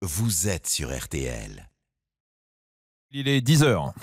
vous êtes sur RTL. Il est 10h.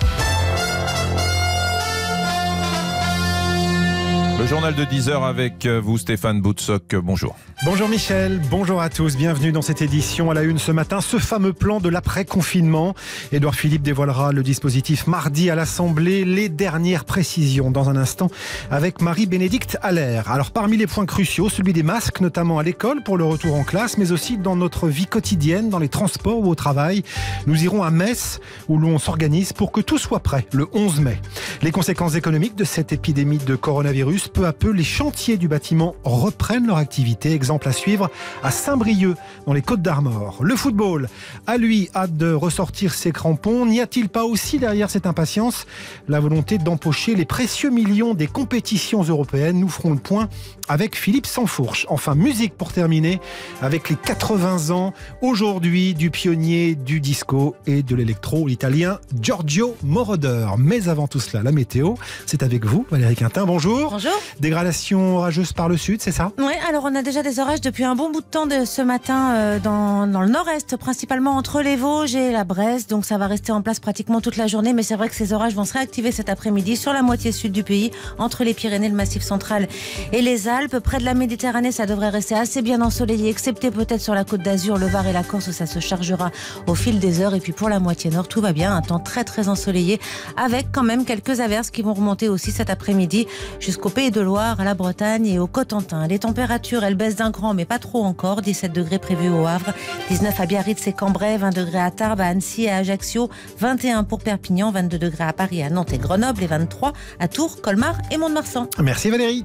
Le journal de 10h avec vous, Stéphane Boutsock. Bonjour. Bonjour Michel, bonjour à tous. Bienvenue dans cette édition à la une ce matin. Ce fameux plan de l'après-confinement. Édouard Philippe dévoilera le dispositif mardi à l'Assemblée. Les dernières précisions dans un instant avec Marie-Bénédicte Allaire. Alors parmi les points cruciaux, celui des masques, notamment à l'école pour le retour en classe, mais aussi dans notre vie quotidienne, dans les transports ou au travail. Nous irons à Metz où l'on s'organise pour que tout soit prêt le 11 mai. Les conséquences économiques de cette épidémie de coronavirus. Peu à peu, les chantiers du bâtiment reprennent leur activité. Exemple à suivre à Saint-Brieuc, dans les Côtes-d'Armor. Le football, à lui, hâte de ressortir ses crampons. N'y a-t-il pas aussi derrière cette impatience la volonté d'empocher les précieux millions des compétitions européennes? Nous ferons le point avec Philippe Sansfourche. Enfin, musique pour terminer, avec les 80 ans aujourd'hui du pionnier du disco et de l'électro, l'italien Giorgio Moroder. Mais avant tout cela, la météo, c'est avec vous, Valérie Quintin. Bonjour. Bonjour. Dégradation orageuse par le sud, c'est ça? Oui, alors on a déjà des orages depuis un bon bout de temps ce matin dans le nord-est, principalement entre les Vosges et la Bresse. Donc ça va rester en place pratiquement toute la journée. Mais c'est vrai que ces orages vont se réactiver cet après-midi sur la moitié sud du pays, entre les Pyrénées, le Massif central et les Alpes. Près de la Méditerranée, ça devrait rester assez bien ensoleillé, excepté peut-être sur la Côte d'Azur, le Var et la Corse, où ça se chargera au fil des heures. Et puis pour la moitié nord, tout va bien. Un temps très très ensoleillé, avec quand même quelques averses qui vont remonter aussi cet après-midi jusqu'au Pays de Loire, à la Bretagne et au Cotentin. Les températures, elles baissent d'un cran, mais pas trop encore. 17 degrés prévus au Havre, 19 à Biarritz et Cambrai, 20 degrés à Tarbes, à Annecy et à Ajaccio, 21 pour Perpignan, 22 degrés à Paris, à Nantes et Grenoble et 23 à Tours, Colmar et Mont-de-Marsan. Merci Valérie.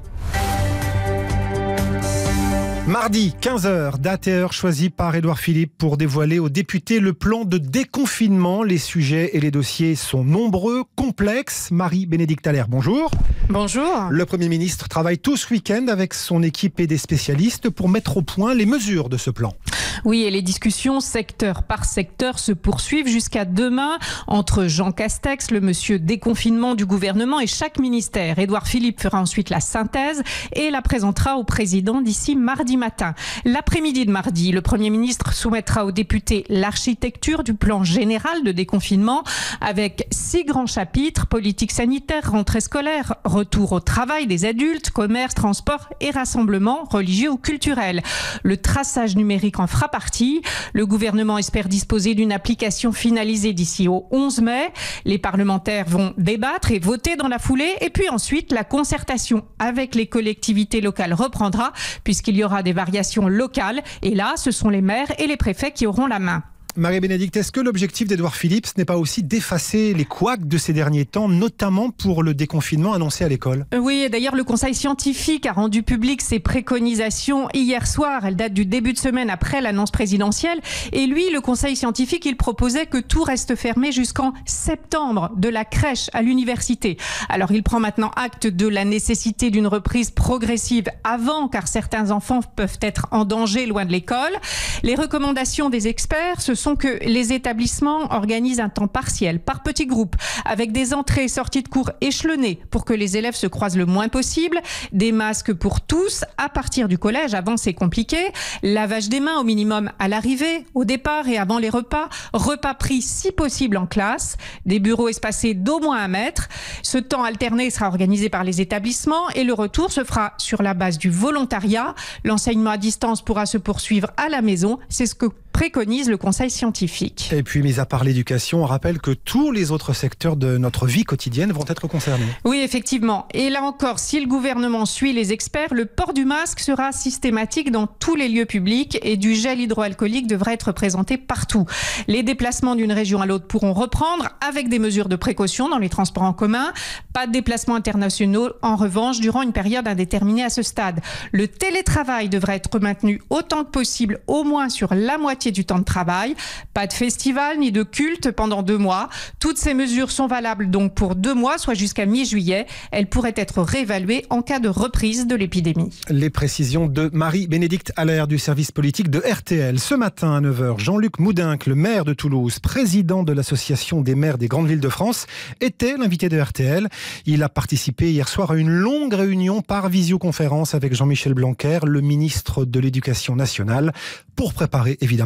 Mardi, 15h, date et heure choisie par Édouard Philippe pour dévoiler aux députés le plan de déconfinement. Les sujets et les dossiers sont nombreux, complexes. Marie-Bénédicte Allaire, bonjour. Bonjour. Le Premier ministre travaille tout ce week-end avec son équipe et des spécialistes pour mettre au point les mesures de ce plan. Oui, et les discussions secteur par secteur se poursuivent jusqu'à demain entre Jean Castex, le monsieur déconfinement du gouvernement, et chaque ministère. Édouard Philippe fera ensuite la synthèse et la présentera au président d'ici mardi matin. L'après-midi de mardi, le Premier ministre soumettra aux députés l'architecture du plan général de déconfinement avec 6 grands chapitres: politique sanitaire, rentrée scolaire, retour au travail des adultes, commerce, transport et rassemblement religieux ou culturel. Le traçage numérique en fera partie. Le gouvernement espère disposer d'une application finalisée d'ici au 11 mai. Les parlementaires vont débattre et voter dans la foulée. Et puis ensuite, la concertation avec les collectivités locales reprendra, puisqu'il y aura des variations locales. Et là, ce sont les maires et les préfets qui auront la main. Marie-Bénédicte, est-ce que l'objectif d'Édouard Philippe, ce n'est pas aussi d'effacer les couacs de ces derniers temps, notamment pour le déconfinement annoncé à l'école? Oui, et d'ailleurs, le Conseil scientifique a rendu public ses préconisations hier soir. Elles datent du début de semaine après l'annonce présidentielle. Et lui, le Conseil scientifique, il proposait que tout reste fermé jusqu'en septembre, de la crèche à l'université. Alors, il prend maintenant acte de la nécessité d'une reprise progressive avant, car certains enfants peuvent être en danger loin de l'école. Les recommandations des experts, ce sont que les établissements organisent un temps partiel par petits groupes avec des entrées et sorties de cours échelonnées pour que les élèves se croisent le moins possible, des masques pour tous à partir du collège, avant c'est compliqué, lavage des mains au minimum à l'arrivée, au départ et avant les repas pris si possible en classe, des bureaux espacés d'au moins 1 mètre. Ce temps alterné sera organisé par les établissements et le retour se fera sur la base du volontariat. L'enseignement à distance pourra se poursuivre à la maison, c'est ce que préconise le Conseil scientifique. Et puis, mis à part l'éducation, on rappelle que tous les autres secteurs de notre vie quotidienne vont être concernés. Oui, effectivement. Et là encore, si le gouvernement suit les experts, le port du masque sera systématique dans tous les lieux publics et du gel hydroalcoolique devrait être présenté partout. Les déplacements d'une région à l'autre pourront reprendre avec des mesures de précaution dans les transports en commun. Pas de déplacements internationaux, en revanche, durant une période indéterminée à ce stade. Le télétravail devrait être maintenu autant que possible, au moins sur la moitié du temps de travail. Pas de festival ni de culte pendant 2 mois. Toutes ces mesures sont valables donc pour 2 mois, soit jusqu'à mi-juillet. Elles pourraient être réévaluées en cas de reprise de l'épidémie. Les précisions de Marie-Bénédicte Allaire du service politique de RTL. Ce matin à 9h, Jean-Luc Moudinque, le maire de Toulouse, président de l'association des maires des grandes villes de France, était l'invité de RTL. Il a participé hier soir à une longue réunion par visioconférence avec Jean-Michel Blanquer, le ministre de l'Éducation nationale, pour préparer évidemment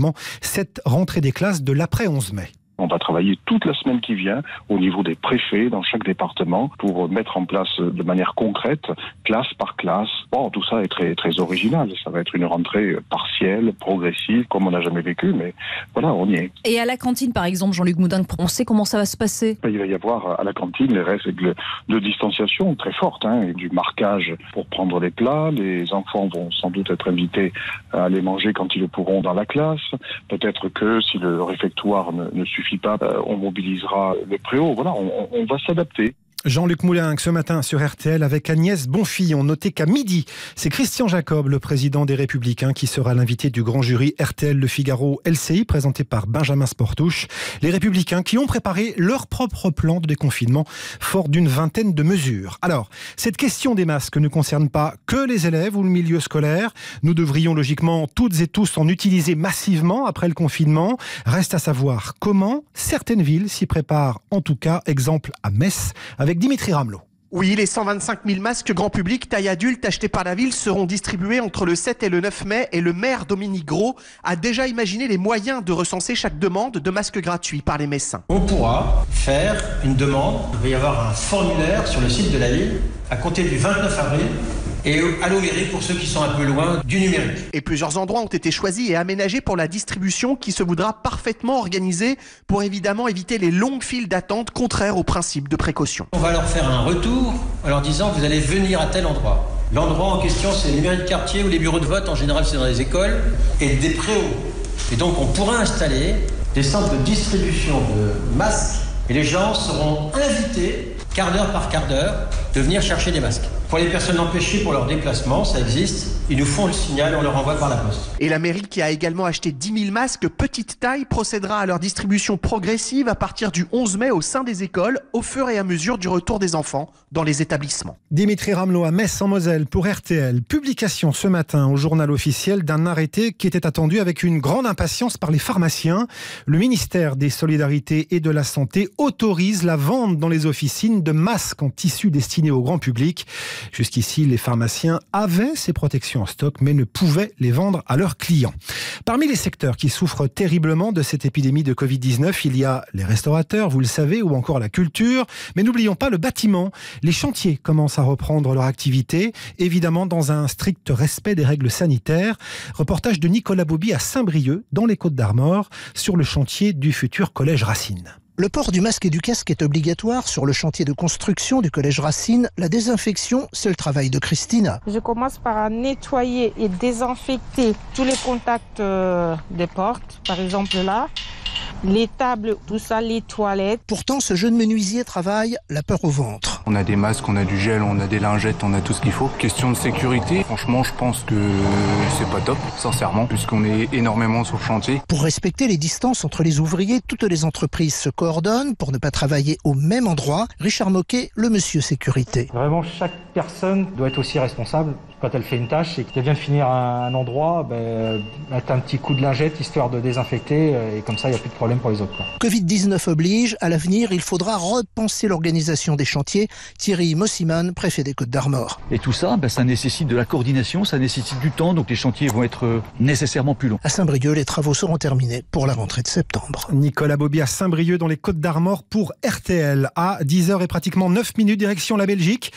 avant cette rentrée des classes de l'après 11 mai. On va travailler toute la semaine qui vient au niveau des préfets dans chaque département pour mettre en place de manière concrète, classe par classe. Bon, tout ça est très, très original. Ça va être une rentrée partielle, progressive, comme on n'a jamais vécu, mais voilà, on y est. Et à la cantine, par exemple, Jean-Luc Moudin, on sait comment ça va se passer? Il va y avoir à la cantine les règles de distanciation très fortes, et du marquage pour prendre les plats. Les enfants vont sans doute être invités à aller manger quand ils le pourront dans la classe. Peut-être que si le réfectoire ne suffit pas, on mobilisera le préau. Voilà, on va s'adapter. Jean-Luc Moulin, ce matin sur RTL avec Agnès Bonfillon. Notez qu'à midi, c'est Christian Jacob, le président des Républicains, qui sera l'invité du grand jury RTL Le Figaro LCI, présenté par Benjamin Sportouche. Les Républicains qui ont préparé leur propre plan de déconfinement, fort d'une vingtaine de mesures. Alors, cette question des masques ne concerne pas que les élèves ou le milieu scolaire. Nous devrions logiquement toutes et tous en utiliser massivement après le confinement. Reste à savoir comment certaines villes s'y préparent. En tout cas, exemple à Metz, avec Dimitri Ramelot. Oui, les 125 000 masques grand public taille adulte achetés par la ville seront distribués entre le 7 et le 9 mai et le maire Dominique Gros a déjà imaginé les moyens de recenser chaque demande de masques gratuits par les Messins. On pourra faire une demande, il va y avoir un formulaire sur le site de la ville à compter du 29 avril et à l'eau mairie pour ceux qui sont un peu loin du numérique. Et plusieurs endroits ont été choisis et aménagés pour la distribution qui se voudra parfaitement organisée pour évidemment éviter les longues files d'attente contraires au principe de précaution. On va leur faire un retour en leur disant vous allez venir à tel endroit. L'endroit en question c'est les mairies de quartier ou les bureaux de vote, en général c'est dans les écoles, et des préaux. Et donc on pourra installer des centres de distribution de masques et les gens seront invités quart d'heure par quart d'heure de venir chercher des masques. Pour les personnes empêchées pour leur déplacement, ça existe. Ils nous font le signal, on leur envoie par la poste. Et la mairie qui a également acheté 10 000 masques petite taille procédera à leur distribution progressive à partir du 11 mai au sein des écoles, au fur et à mesure du retour des enfants dans les établissements. Dimitri Ramelot à Metz en Moselle pour RTL. Publication ce matin au journal officiel d'un arrêté qui était attendu avec une grande impatience par les pharmaciens. Le ministère des Solidarités et de la Santé autorise la vente dans les officines de masques en tissu destinés au grand public. Jusqu'ici, les pharmaciens avaient ces protections en stock, mais ne pouvaient les vendre à leurs clients. Parmi les secteurs qui souffrent terriblement de cette épidémie de Covid-19, il y a les restaurateurs, vous le savez, ou encore la culture. Mais n'oublions pas le bâtiment. Les chantiers commencent à reprendre leur activité, évidemment dans un strict respect des règles sanitaires. Reportage de Nicolas Bobby à Saint-Brieuc, dans les Côtes-d'Armor, sur le chantier du futur collège Racine. Le port du masque et du casque est obligatoire sur le chantier de construction du collège Racine. La désinfection, c'est le travail de Christina. Je commence par nettoyer et désinfecter tous les contacts des portes, par exemple là, les tables, tout ça, les toilettes. Pourtant, ce jeune menuisier travaille la peur au ventre. On a des masques, on a du gel, on a des lingettes, on a tout ce qu'il faut. Question de sécurité, franchement, je pense que c'est pas top, sincèrement, puisqu'on est énormément sur le chantier. Pour respecter les distances entre les ouvriers, toutes les entreprises se coordonnent pour ne pas travailler au même endroit. Richard Moquet, le monsieur sécurité. Vraiment, chaque personne doit être aussi responsable. Quand elle fait une tâche et qu'elle vient de finir à un endroit, mettre un petit coup de lingette histoire de désinfecter et comme ça, il n'y a plus de problème pour les autres. Covid-19 oblige, à l'avenir, il faudra repenser l'organisation des chantiers. Thierry Mossiman, préfet des Côtes-d'Armor. Et tout ça, ça nécessite de la coordination, ça nécessite du temps, donc les chantiers vont être nécessairement plus longs. À Saint-Brieuc, les travaux seront terminés pour la rentrée de septembre. Nicolas Bobby à Saint-Brieuc dans les Côtes-d'Armor pour RTL. À 10h et pratiquement 9 minutes, direction la Belgique.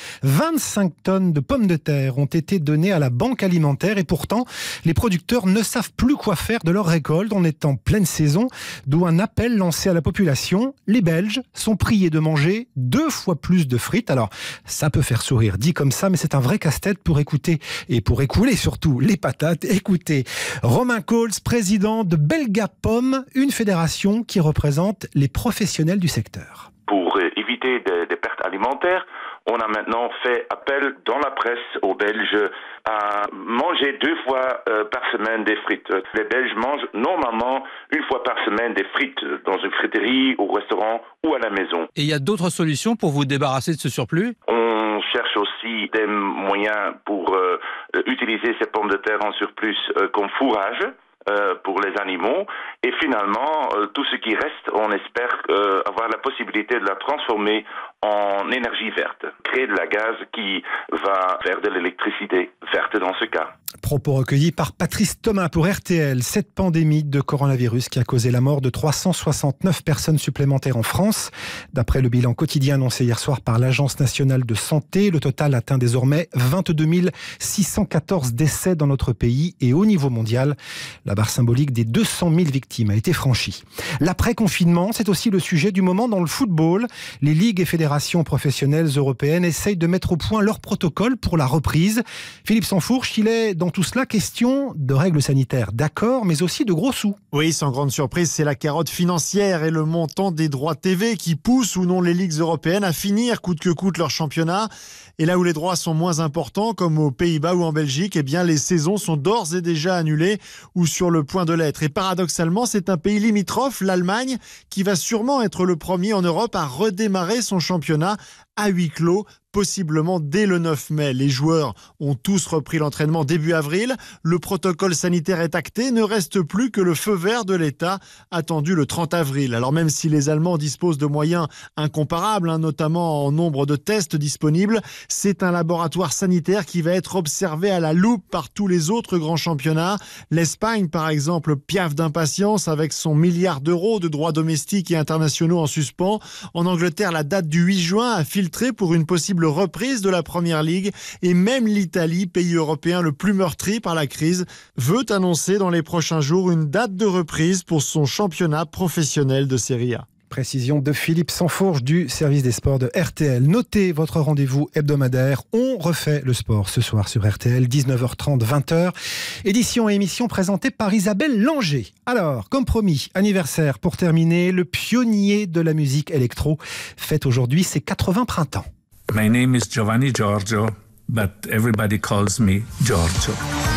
25 tonnes de pommes de terre ont été données à la banque alimentaire et pourtant, les producteurs ne savent plus quoi faire de leur récolte. On est en pleine saison, d'où un appel lancé à la population. Les Belges sont priés de manger 2 fois plus de frites. Alors, ça peut faire sourire dit comme ça, mais c'est un vrai casse-tête pour écouter et pour écouler surtout les patates. Écoutez, Romain Coles, président de Belga Pomme, une fédération qui représente les professionnels du secteur. Pour éviter des pertes alimentaires, on a maintenant fait appel dans la presse aux Belges à manger 2 fois par semaine des frites. Les Belges mangent normalement 1 fois par semaine des frites dans une friterie, au restaurant ou à la maison. Et il y a d'autres solutions pour vous débarrasser de ce surplus ? On cherche aussi des moyens pour utiliser ces pommes de terre en surplus comme fourrage pour les animaux. Et finalement, tout ce qui reste, on espère avoir la possibilité de la transformer en énergie verte, créer de la gaz qui va faire de l'électricité verte dans ce cas. Propos recueillis par Patrice Thomas pour RTL. Cette pandémie de coronavirus qui a causé la mort de 369 personnes supplémentaires en France. D'après le bilan quotidien annoncé hier soir par l'Agence nationale de santé, le total atteint désormais 22 614 décès dans notre pays et au niveau mondial. La barre symbolique des 200 000 victimes a été franchie. L'après-confinement, c'est aussi le sujet du moment dans le football. Les ligues et fédérations professionnelles européennes essayent de mettre au point leur protocole pour la reprise. Philippe Sansfourche, il est dans tout cela question de règles sanitaires, d'accord, mais aussi de gros sous. Oui, sans grande surprise, c'est la carotte financière et le montant des droits TV qui poussent ou non les ligues européennes à finir coûte que coûte leur championnat. Et là où les droits sont moins importants, comme aux Pays-Bas ou en Belgique, eh bien les saisons sont d'ores et déjà annulées ou sur le point de l'être. Et paradoxalement, c'est un pays limitrophe, l'Allemagne, qui va sûrement être le premier en Europe à redémarrer son championnat à huis clos, possiblement dès le 9 mai. Les joueurs ont tous repris l'entraînement début avril. Le protocole sanitaire est acté. Ne reste plus que le feu vert de l'État, attendu le 30 avril. Alors même si les Allemands disposent de moyens incomparables, notamment en nombre de tests disponibles, c'est un laboratoire sanitaire qui va être observé à la loupe par tous les autres grands championnats. L'Espagne, par exemple, piaffe d'impatience avec son milliard d'euros de droits domestiques et internationaux en suspens. En Angleterre, la date du 8 juin a filtré pour une possible reprise de la Première Ligue, et même l'Italie, pays européen le plus meurtri par la crise, veut annoncer dans les prochains jours une date de reprise pour son championnat professionnel de Serie A. Précision de Philippe Sansfourche du service des sports de RTL. Notez votre rendez-vous hebdomadaire. On refait le sport ce soir sur RTL, 19h30, 20h. Édition et émission présentée par Isabelle Langer. Alors, comme promis, anniversaire pour terminer, le pionnier de la musique électro fête aujourd'hui ses 80 printemps. My name is Giovanni Giorgio, but everybody calls me Giorgio.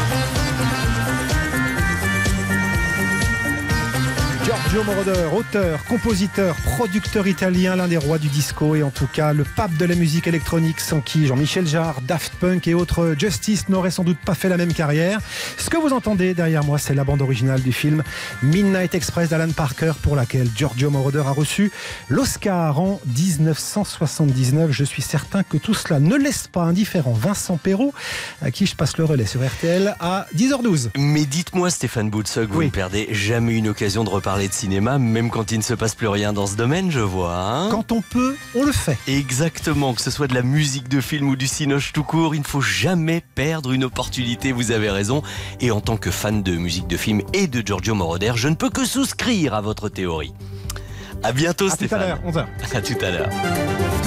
Giorgio Moroder, auteur, compositeur, producteur italien, l'un des rois du disco et en tout cas le pape de la musique électronique sans qui Jean-Michel Jarre, Daft Punk et autres Justice n'auraient sans doute pas fait la même carrière. Ce que vous entendez derrière moi, c'est la bande originale du film Midnight Express d'Alan Parker pour laquelle Giorgio Moroder a reçu l'Oscar en 1979. Je suis certain que tout cela ne laisse pas indifférent Vincent Perrault, à qui je passe le relais sur RTL à 10h12. Mais dites-moi Stéphane Boutsock, vous ne perdez jamais une occasion de reparler de cinéma, même quand il ne se passe plus rien dans ce domaine, je vois. Quand on peut, on le fait. Exactement, que ce soit de la musique de film ou du cinoche tout court, il ne faut jamais perdre une opportunité, vous avez raison. Et en tant que fan de musique de film et de Giorgio Moroder, je ne peux que souscrire à votre théorie. À bientôt Stéphane. À tout à l'heure, 11h. À tout à l'heure.